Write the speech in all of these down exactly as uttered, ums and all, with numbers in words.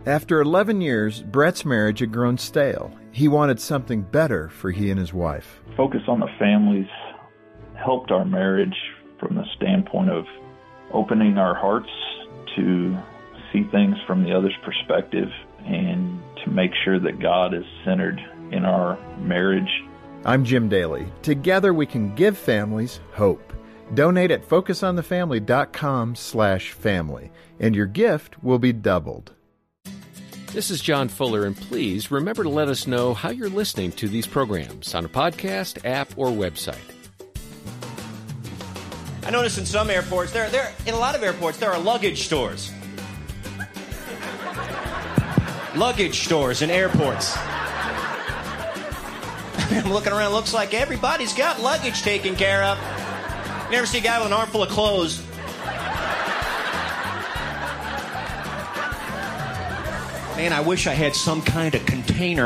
After eleven years, Brett's marriage had grown stale. He wanted something better for he and his wife. Focus on the Families helped our marriage from the standpoint of opening our hearts to see things from the other's perspective and to make sure that God is centered in our marriage. I'm Jim Daly. Together we can give families hope. Donate at focusonthefamily.com slash family, and your gift will be doubled. This is John Fuller, and please remember to let us know how you're listening to these programs on a podcast, app, or website. I notice in some airports, there, there, in a lot of airports, there are luggage stores. Luggage stores in airports. I'm looking around, looks like everybody's got luggage taken care of. You never see a guy with an armful of clothes. Man, I wish I had some kind of container.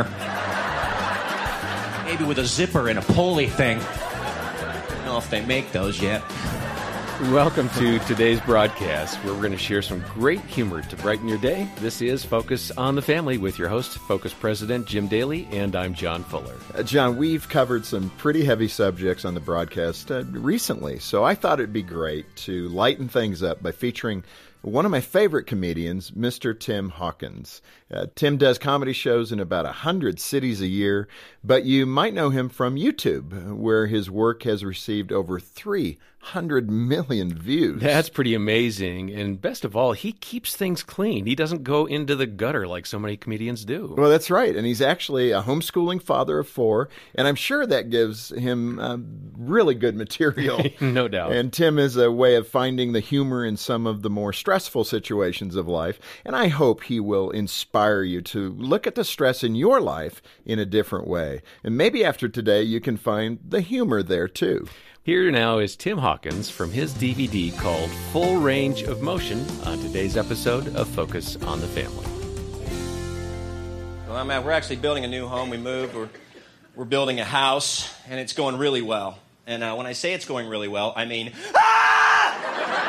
Maybe with a zipper and a pulley thing. I don't know if they make those yet. Welcome to today's broadcast, where we're going to share some great humor to brighten your day. This is Focus on the Family with your host, Focus President Jim Daly, and I'm John Fuller. Uh, John, we've covered some pretty heavy subjects on the broadcast uh, recently, so I thought it'd be great to lighten things up by featuring one of my favorite comedians, Mister Tim Hawkins. Uh, Tim does comedy shows in about one hundred cities a year, but you might know him from YouTube, where his work has received over three hundred million views. That's pretty amazing. And best of all, he keeps things clean. He doesn't go into the gutter like so many comedians do. Well, that's right. And he's actually a homeschooling father of four, and I'm sure that gives him uh, really good material. No doubt. And Tim is a way of finding the humor in some of the more stressful situations of life, and I hope he will inspire you to look at the stress in your life in a different way. And maybe after today, you can find the humor there, too. Here now is Tim Hawkins from his D V D called Full Range of Motion on today's episode of Focus on the Family. Well, I'm at, we're actually building a new home. We moved. We're, we're building a house, and it's going really well. And uh, when I say it's going really well, I mean, ah!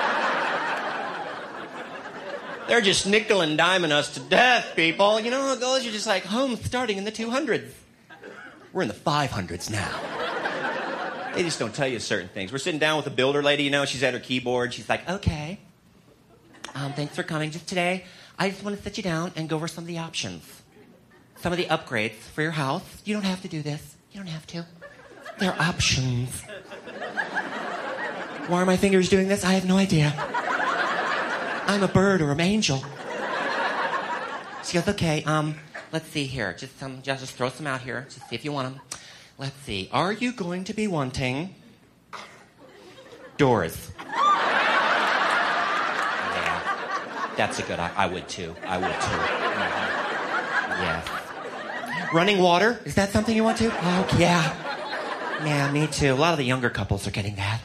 They're just nickel and diming us to death, people. You know how it goes? You're just like, home starting in the two hundreds. We're in the five hundreds now. They just don't tell you certain things. We're sitting down with a builder lady, you know, she's at her keyboard. She's like, okay, um, thanks for coming. Just today, I just want to sit you down and go over some of the options. Some of the upgrades for your house. You don't have to do this. You don't have to. They're options. Why are my fingers doing this? I have no idea. I'm a bird or an angel. She goes, okay, um, let's see here. Just, um, just, just throw some out here. Just see if you want them. Let's see. Are you going to be wanting doors? Yeah. That's a good, I, I would too. I would too. Mm-hmm. Yes. Running water? Is that something you want to? Oh, yeah. Yeah, me too. A lot of the younger couples are getting that.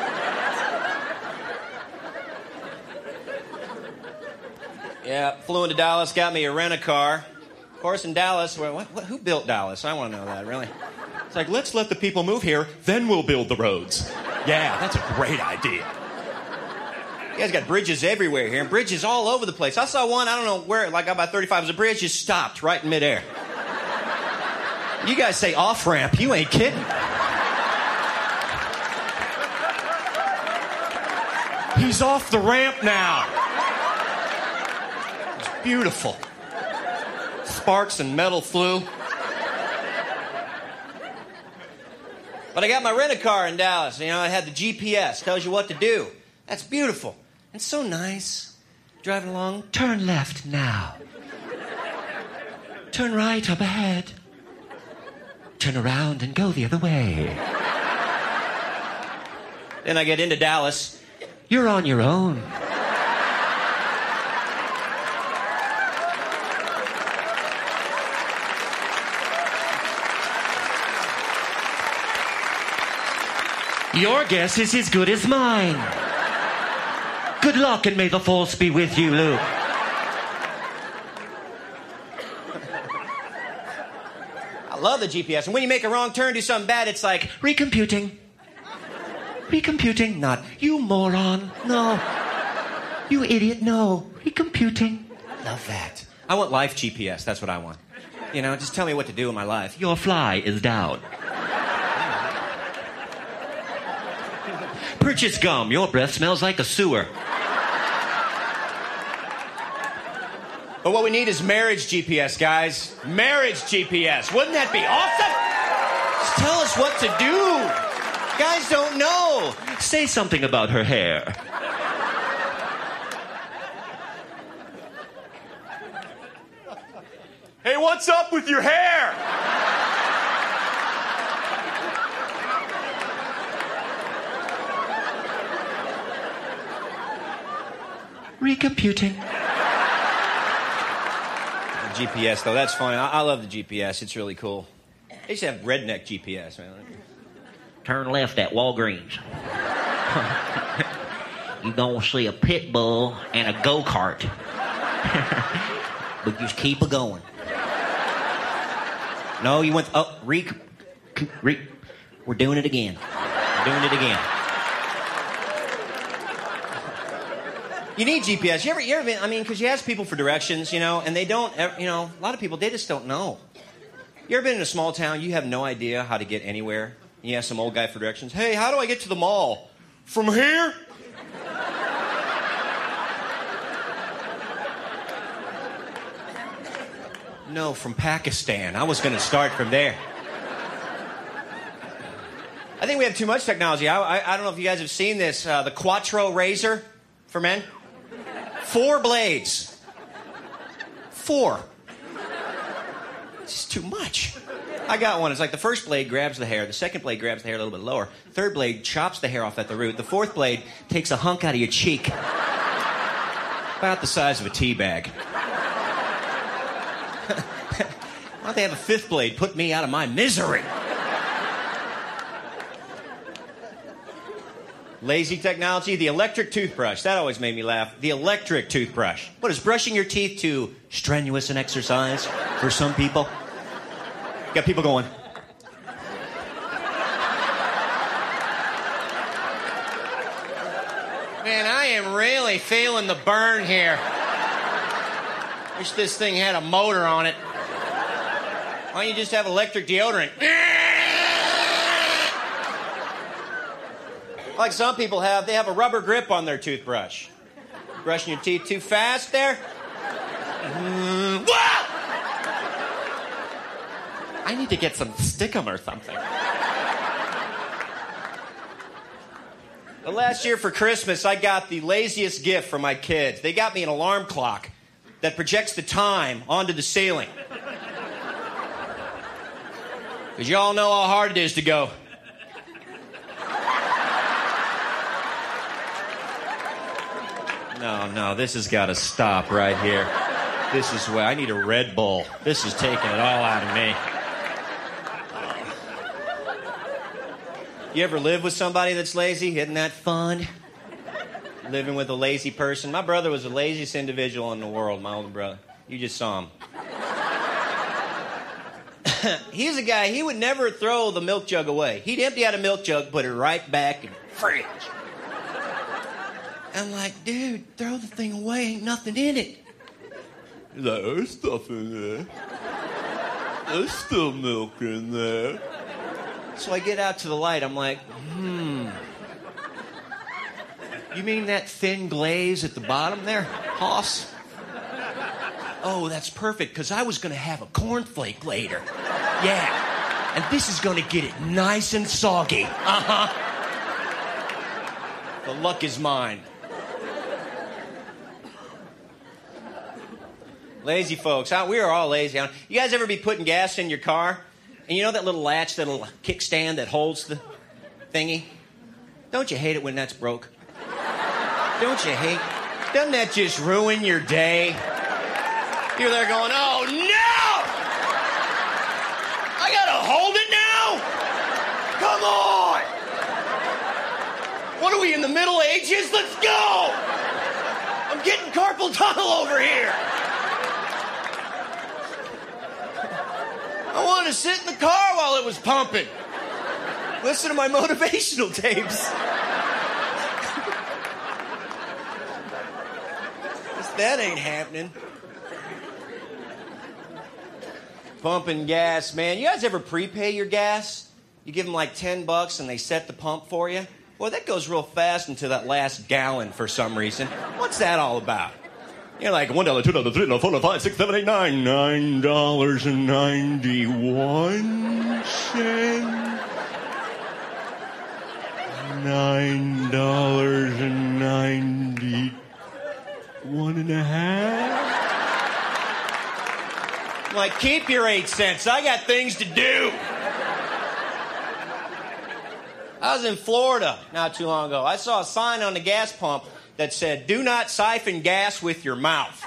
Yeah, flew into Dallas, got me a rent-a-car. Of course, in Dallas, well, what, what, who built Dallas? I want to know that, really. It's like, let's let the people move here, then we'll build the roads. Yeah, that's a great idea. You guys got bridges everywhere here, and bridges all over the place. I saw one, I don't know where, like about thirty-five, was a bridge, just stopped right in midair. You guys say off-ramp, you ain't kidding. He's off the ramp now. It's beautiful. Sparks and metal flew. But I got my rent-a-car in Dallas. You know, I had the G P S. Tells you what to do. That's beautiful. And so nice. Driving along. Turn left now. Turn right up ahead. Turn around and go the other way. Then I get into Dallas. You're on your own. Your guess is as good as mine. Good luck and may the force be with you, Luke. I love the G P S. And when you make a wrong turn, do something bad, it's like, recomputing. Recomputing. Not, you moron. No. You idiot. No. Recomputing. Love that. I want life G P S. That's what I want. You know, just tell me what to do in my life. Your fly is down. Purchase gum. Your breath smells like a sewer. But what we need is marriage G P S, guys. Marriage G P S. Wouldn't that be awesome? Just tell us what to do. Guys don't know. Say something about her hair. Hey, what's up with your hair? Recomputing. The G P S, though, that's fine. I, I love the G P S. It's really cool. They used to have redneck G P S, man. Turn left at Walgreens. You're going to see a pit bull and a go-kart. But just keep it going. No, you went... Oh, re... re we're doing it again. We're doing it again. You need G P S. You ever, you ever been... I mean, because you ask people for directions, you know, and they don't... ever, you know, a lot of people, they just don't know. You ever been in a small town, you have no idea how to get anywhere? You ask some old guy for directions. Hey, how do I get to the mall? From here? No, from Pakistan. I was going to start from there. I think we have too much technology. I, I, I don't know if you guys have seen this. Uh, the Quattro razor for men. Four blades. Four. It's just too much. I got one. It's like the first blade grabs the hair. The second blade grabs the hair a little bit lower. Third blade chops the hair off at the root. The fourth blade takes a hunk out of your cheek. About the size of a tea bag. Why don't they have a fifth blade? Put me out of my misery. Lazy technology. The electric toothbrush. That always made me laugh. The electric toothbrush. What, is brushing your teeth too strenuous an exercise for some people? Got people going. Man, I am really feeling the burn here. Wish this thing had a motor on it. Why don't you just have electric deodorant? Like some people have, they have a rubber grip on their toothbrush. Brushing your teeth too fast there? Mm, I need to get some stickum or something. Well, last year for Christmas, I got the laziest gift for my kids. They got me an alarm clock that projects the time onto the ceiling. Because you all know how hard it is to go. No, no, this has got to stop right here. This is where I need a Red Bull. This is taking it all out of me. You ever live with somebody that's lazy? Isn't that fun? Living with a lazy person. My brother was the laziest individual in the world, my older brother. You just saw him. He's a guy, he would never throw the milk jug away. He'd empty out a milk jug, put it right back in the fridge. I'm like, dude, throw the thing away, ain't nothing in it. He's like, there's stuff in there. There's still milk in there. So I get out to the light, I'm like, hmm. You mean that thin glaze at the bottom there, Hoss? Oh, that's perfect, because I was going to have a cornflake later. Yeah, and this is going to get it nice and soggy. Uh-huh. The luck is mine. Lazy folks. We are all lazy. You guys ever be putting gas in your car? And you know that little latch, that little kickstand that holds the thingy? Don't you hate it when that's broke? Don't you hate? Doesn't that just ruin your day? You're there going, oh no! I gotta hold it now? Come on! What are we, in the Middle Ages? Let's go! I'm getting carpal tunnel over here. I want to sit in the car while it was pumping. Listen to my motivational tapes. That ain't happening. Pumping gas, man. You guys ever prepay your gas? You give them like ten bucks and they set the pump for you? Well, that goes real fast into that last gallon for some reason. What's that all about? You're like, one dollar, two dollar, three dollar, four dollar, five, six, seven, eight, nine, nine dollars and ninety-one cents. Nine dollars and ninety-one and a half. I'm like, keep your eight cents. I got things to do. I was in Florida not too long ago. I saw a sign on the gas pump that said, "Do not siphon gas with your mouth."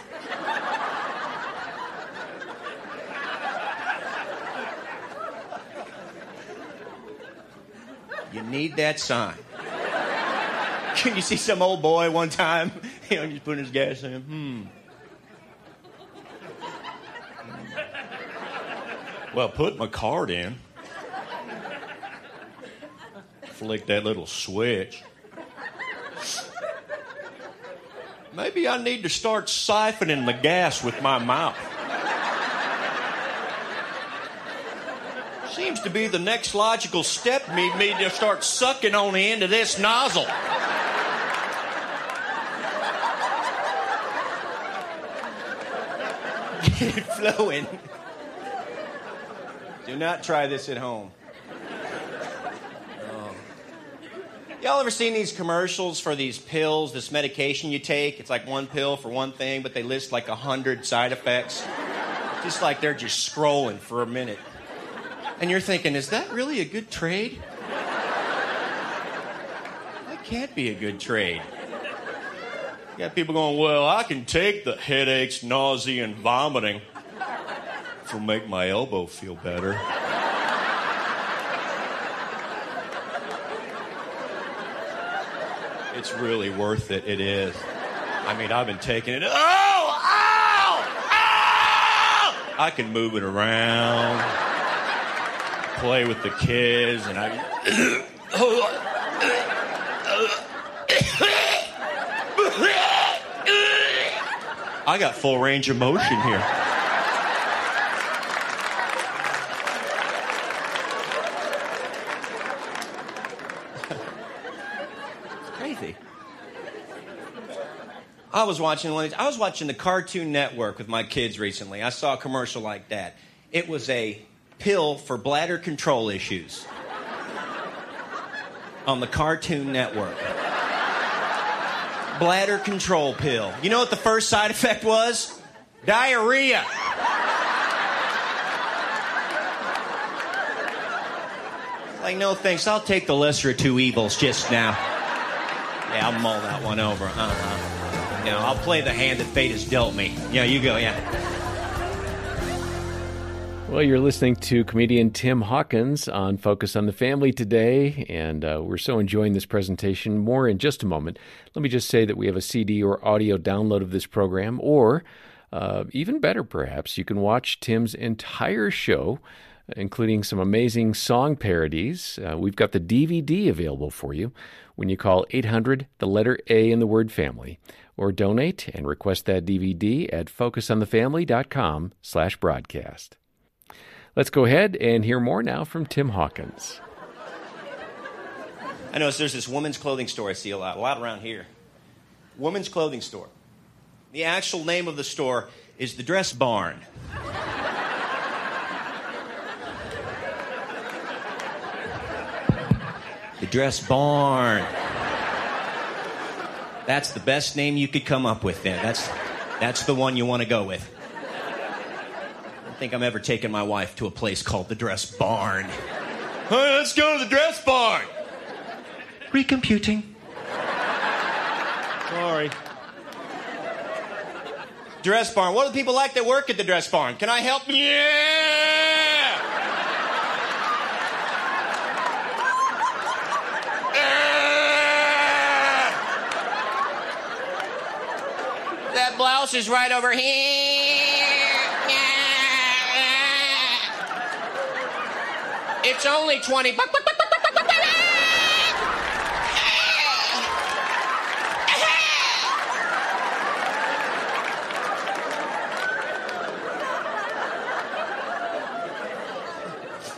You need that sign. Can you see some old boy one time, you know, just putting his gas in? Hmm. Well, put my card in. Flick that little switch. Maybe I need to start siphoning the gas with my mouth. Seems to be the next logical step. Me, me to start sucking on the end of this nozzle. Get it flowing. Do not try this at home. Oh. Y'all ever seen these commercials for these pills, this medication you take? It's like one pill for one thing, but they list like a hundred side effects. Just like they're just scrolling for a minute. And you're thinking, is that really a good trade? That can't be a good trade. You got people going, well, I can take the headaches, nausea, and vomiting. It'll make my elbow feel better. It's really worth it. It is. I mean, I've been taking it. Oh! Ow! Ow! I can move it around, play with the kids, and I... I got full range of motion here. Crazy. I was watching one of these, I was watching the Cartoon Network with my kids recently. I saw a commercial like that. It was a pill for bladder control issues on the Cartoon Network. Bladder control pill. You know what the first side effect was? Diarrhea. Like, no thanks. I'll take the lesser of two evils just now. Yeah, I'll mull that one over. Uh-huh. You know, I'll play the hand that fate has dealt me. Yeah, you go, yeah. Well, you're listening to comedian Tim Hawkins on Focus on the Family today, and uh, we're so enjoying this presentation. More in just a moment. Let me just say that we have a C D or audio download of this program, or uh, even better, perhaps, you can watch Tim's entire show, including some amazing song parodies. Uh, we've got the D V D available for you when you call eight hundred, the letter A in the word family, or donate and request that D V D at focusonthefamily.com slash broadcast. Let's go ahead and hear more now from Tim Hawkins. I notice there's this women's clothing store I see a lot, a lot around here. Women's clothing store. The actual name of the store is the Dress Barn. The Dress Barn. That's the best name you could come up with there. That's, that's the one you want to go with. I don't think I'm ever taking my wife to a place called the Dress Barn. Hey, let's go to the Dress Barn. Recomputing. Sorry. Dress Barn. What do the people like that work at the Dress Barn? Can I help? Yeah! That blouse is right over here. It's only twenty bucks.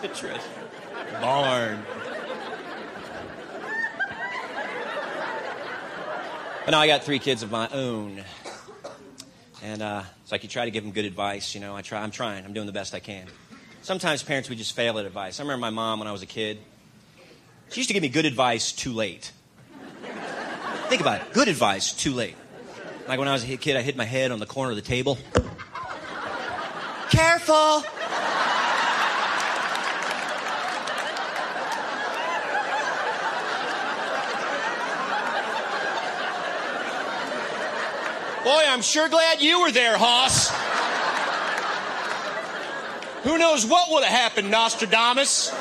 a treasure. Barn. But now I got three kids of my own. And uh, it's like you try to give them good advice, you know. I try, I'm trying. I'm doing the best I can. Sometimes parents, we just fail at advice. I remember my mom when I was a kid. She used to give me good advice too late. Think about it. Good advice too late. Like when I was a kid, I hit my head on the corner of the table. Careful! Boy, I'm sure glad you were there, Hoss. Who knows what would have happened, Nostradamus?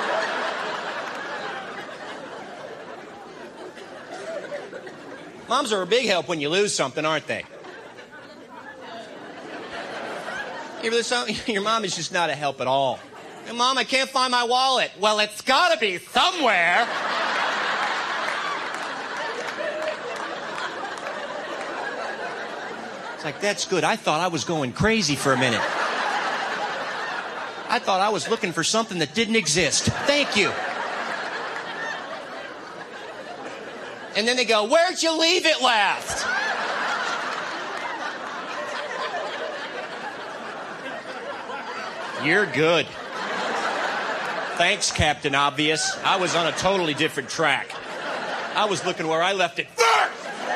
Moms are a big help when you lose something, aren't they? You ever lose something? Your mom is just not a help at all. Hey, Mom, I can't find my wallet. Well, it's got to be somewhere. It's like, that's good. I thought I was going crazy for a minute. I thought I was looking for something that didn't exist. Thank you. And then they go, where'd you leave it last? You're good. Thanks, Captain Obvious. I was on a totally different track. I was looking where I left it first.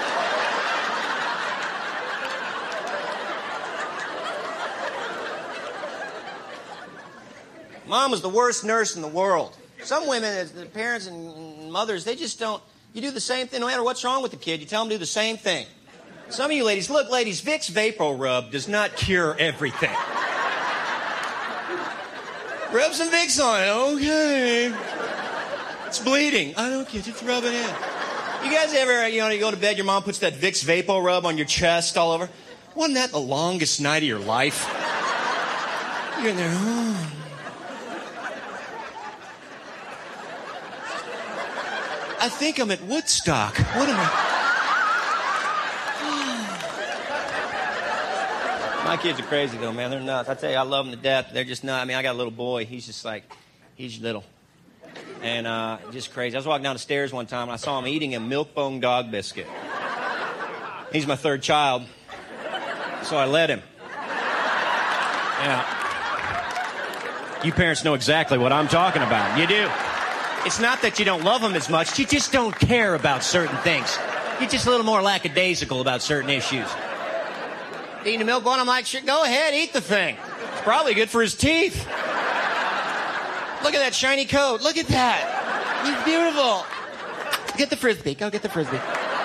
Mom was the worst nurse in the world. Some women, as the parents and mothers, they just don't. You do the same thing no matter what's wrong with the kid. You tell them to do the same thing. Some of you ladies, look, ladies, Vicks Vapor Rub does not cure everything. Rub some Vicks on it. Okay. It's bleeding. I don't care. Just rub it in. You guys ever, you know, you go to bed, your mom puts that Vicks Vapor Rub on your chest all over? Wasn't that the longest night of your life? You're in there, oh. I think I'm at Woodstock. What am I? My kids are crazy, though, man. They're nuts. I tell you, I love them to death. They're just nuts. I mean, I got a little boy. He's just like, he's little. And uh, just crazy. I was walking down the stairs one time, and I saw him eating a Milk-Bone dog biscuit. He's my third child, so I let him. Yeah. You parents know exactly what I'm talking about. You do. It's not that you don't love them as much. You just don't care about certain things. You're just a little more lackadaisical about certain issues. Eating a milk bone, I'm like, sure, go ahead, eat the thing. It's probably good for his teeth. Look at that shiny coat. Look at that. He's beautiful. Get the Frisbee. Go get the Frisbee.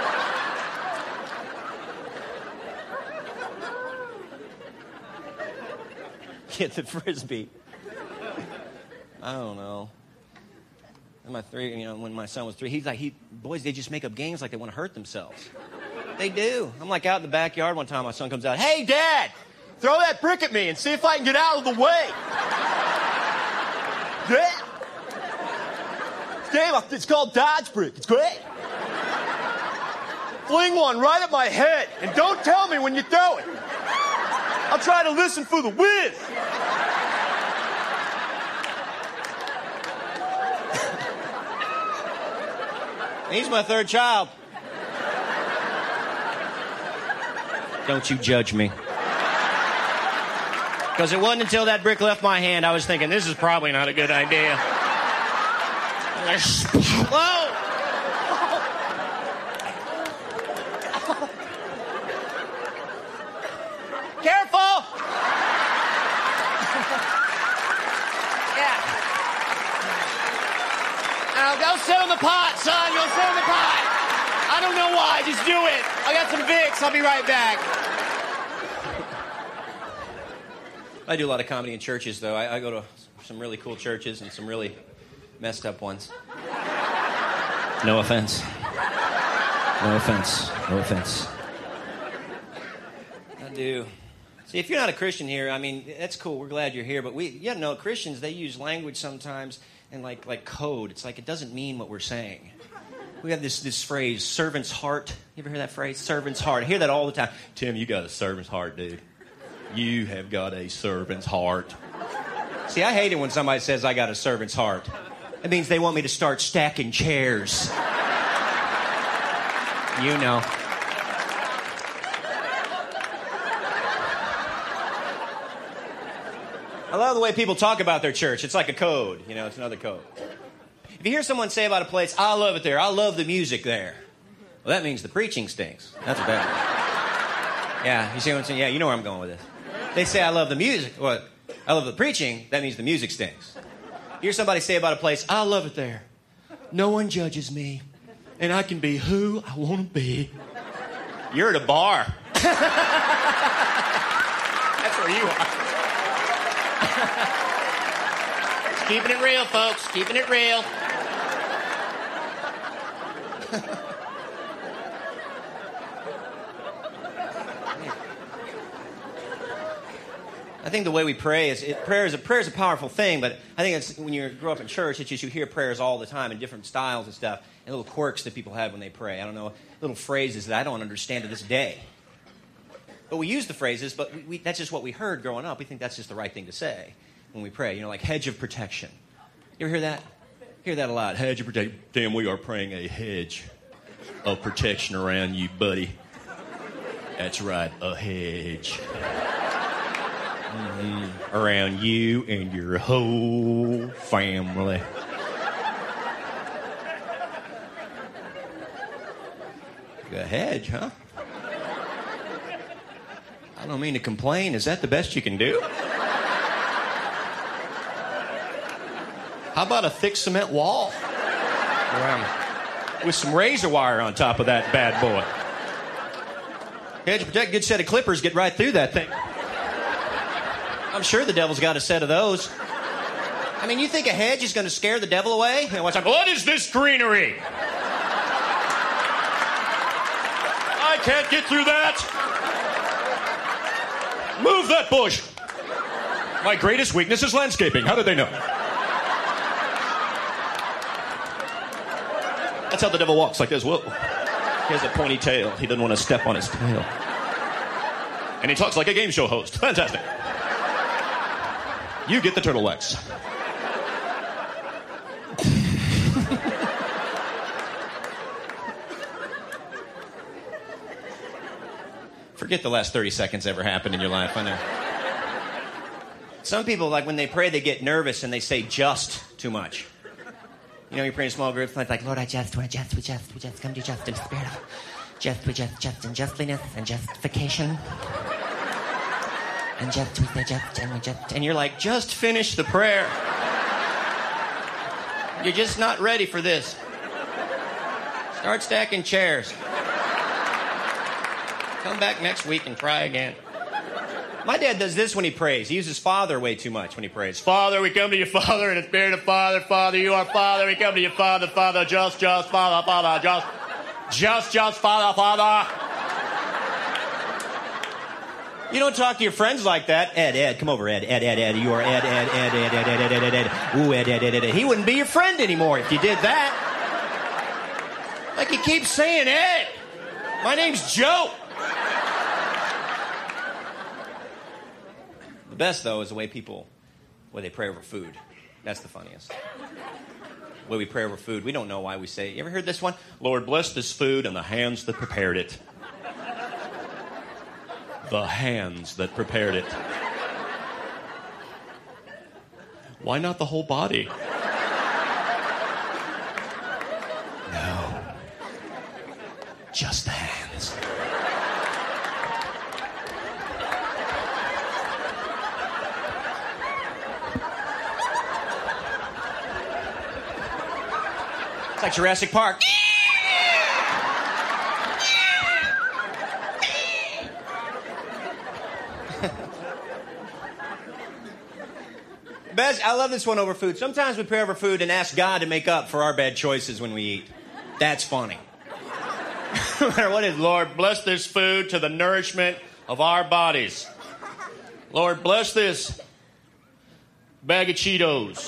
Get the Frisbee. I don't know. And my three, you know, when my son was three, he's like, he, boys, they just make up games like they want to hurt themselves. They do. I'm like out in the backyard one time, my son comes out, hey, Dad, throw that brick at me and see if I can get out of the way. Yeah. Game, it's called Dodge Brick. It's great. Fling one right at my head, and don't tell me when you throw it. I'll try to listen for the whiz. He's my third child. Don't you judge me. Because it wasn't until that brick left my hand I was thinking, this is probably not a good idea. Whoa! Careful! Yeah. Now go sit on the pot, son. Go sit on the pot. I don't know why. Just do it. I got some Vicks. I'll be right back. I do a lot of comedy in churches, though. I, I go to some really cool churches and some really messed up ones. No offense. No offense. No offense. I do. See, if you're not a Christian here, I mean, that's cool. We're glad you're here. But we, you know, Christians, they use language sometimes and like like code. It's like it doesn't mean what we're saying. We have this this phrase, servant's heart. You ever hear that phrase? Servant's heart. I hear that all the time. Tim, you got a servant's heart, dude. You have got a servant's heart. See, I hate it when somebody says I got a servant's heart. It means they want me to start stacking chairs. You know. I love the way people talk about their church. It's like a code. You know, it's another code. If you hear someone say about a place, I love it there, I love the music there. Well, that means the preaching stinks. That's what that means. Yeah, you see what I'm saying? Yeah, you know where I'm going with this. They say, I love the music. Well, I love the preaching. That means the music stinks. You hear somebody say about a place, I love it there. No one judges me. And I can be who I want to be. You're at a bar. That's where you are. Keeping it real, folks. Keeping it real. I think the way we pray is it, prayer is a prayer is a powerful thing, but I think it's when you grow up in church, it's just you hear prayers all the time in different styles and stuff, and little quirks that people have when they pray. I don't know, little phrases that I don't understand to this day. But we use the phrases, but we, we, that's just what we heard growing up. We think that's just the right thing to say when we pray. You know, like hedge of protection. You ever hear that? Hear that a lot. Hedge of protection. Damn, we are praying a hedge of protection around you, buddy. That's right, a hedge. Mm-hmm. Around you and your whole family. A hedge, huh? I don't mean to complain. Is that the best you can do? How about a thick cement wall? Around, with some razor wire on top of that bad boy. Hedge protect, good set of clippers, get right through that thing. I'm sure the devil's got a set of those. I mean, you think a hedge is going to scare the devil away? What is this greenery? I can't get through that. Move that bush. My greatest weakness is landscaping. How did they know? That's how the devil walks, like this. Whoa. He has a pointy tail. He doesn't want to step on his tail. And he talks like a game show host. Fantastic. You get the turtlenecks. Forget the last thirty seconds ever happened in your life, I know. Some people, like when they pray, they get nervous and they say just too much. You know, you're praying in small groups, like, Lord, I just, we just, we just, we just come to you just in the spirit of just, we just, just, and justliness and justification. And just, we say just, and we just, and you're like, just finish the prayer. You're just not ready for this. Start stacking chairs. Come back next week and try again. My dad does this when he prays. He uses Father way too much when he prays. Father, we come to you, Father, in the spirit of Father. Father, you are Father. We come to you, Father, Father, just, just, Father, Father, just, just, just, Father, Father. You don't talk to your friends like that. Ed, Ed, come over, Ed, Ed, Ed, Ed. You are Ed, Ed, Ed, Ed, Ed, Ed, Ed, Ed, Ed, Ed. Ooh, Ed, Ed, Ed, Ed, Ed. He wouldn't be your friend anymore if you did that. Like you keep saying, Ed. My name's Joe. The best, though, is the way people, the way they pray over food. That's the funniest. The way we pray over food, we don't know why we say, you ever heard this one? Lord, bless this food and the hands that prepared it. The hands that prepared it. Why not the whole body? No. Just the hands. It's like Jurassic Park. Best, I love this one over food. Sometimes we pray over food and ask God to make up for our bad choices when we eat. That's funny. No matter what it is, Lord, bless this food to the nourishment of our bodies. Lord, bless this bag of Cheetos.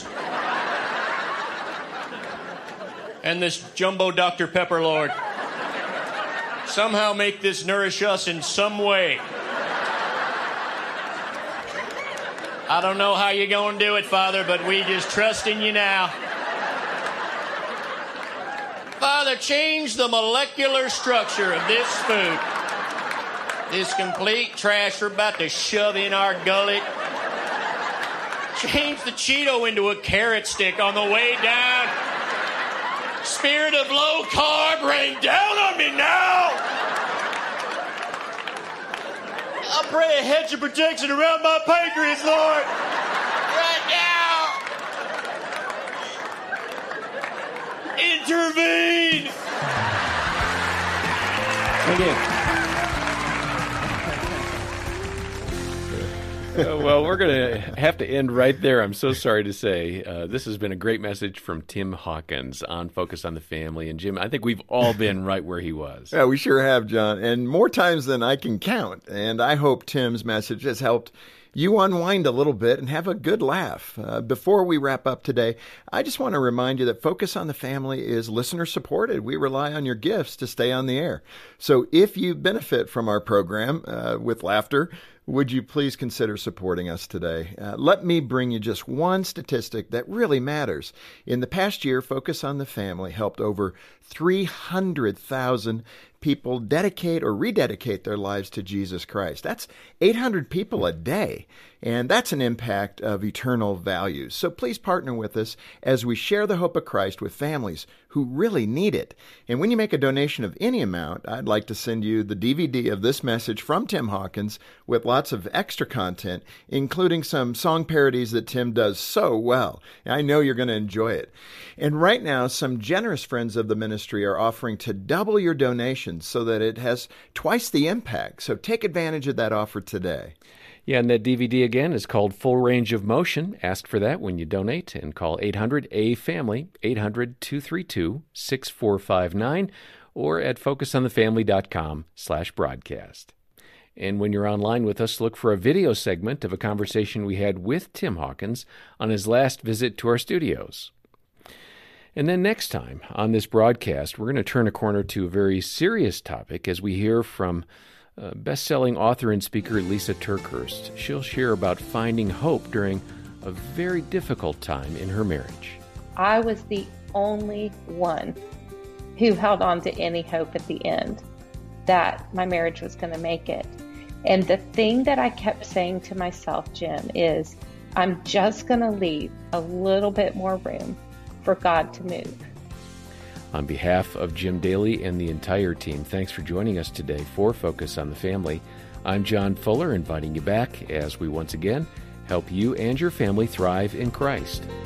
And this jumbo Doctor Pepper, Lord. Somehow make this nourish us in some way. I don't know how you're going to do it, Father, but we just trust in you now. Father, change the molecular structure of this food. This complete trash we're about to shove in our gullet. Change the Cheeto into a carrot stick on the way down. Spirit of low carb, rain down on me now. I pray a hedge of protection around my pancreas, Lord. Right now. Intervene. Thank you. Uh, well, we're going to have to end right there. I'm so sorry to say. Uh, this has been a great message from Tim Hawkins on Focus on the Family. And Jim, I think we've all been right where he was. Yeah, we sure have, John, and more times than I can count. And I hope Tim's message has helped you unwind a little bit and have a good laugh. Uh, before we wrap up today, I just want to remind you that Focus on the Family is listener supported. We rely on your gifts to stay on the air. So if you benefit from our program uh, with laughter, would you please consider supporting us today? Uh, let me bring you just one statistic that really matters. In the past year, Focus on the Family helped over three hundred thousand people dedicate or rededicate their lives to Jesus Christ. That's eight hundred people a day, and that's an impact of eternal values. So please partner with us as we share the hope of Christ with families who really need it. And when you make a donation of any amount, I'd like to send you the D V D of this message from Tim Hawkins with lots of extra content, including some song parodies that Tim does so well. I know you're going to enjoy it. And right now, some generous friends of the ministry are offering to double your donations so that it has twice the impact. So take advantage of that offer today. Yeah, and that D V D again is called Full Range of Motion. Ask for that when you donate and call eight hundred A family, eight hundred, two three two, six four five nine, or at focusonthefamily.com slash broadcast. And when you're online with us, look for a video segment of a conversation we had with Tim Hawkins on his last visit to our studios. And then next time on this broadcast, we're going to turn a corner to a very serious topic as we hear from Uh, best-selling author and speaker Lisa TerKeurst. She'll share about finding hope during a very difficult time in her marriage. I was the only one who held on to any hope at the end that my marriage was going to make it. And the thing that I kept saying to myself, Jim, is I'm just going to leave a little bit more room for God to move. On behalf of Jim Daly and the entire team, thanks for joining us today for Focus on the Family. I'm John Fuller, inviting you back as we once again help you and your family thrive in Christ.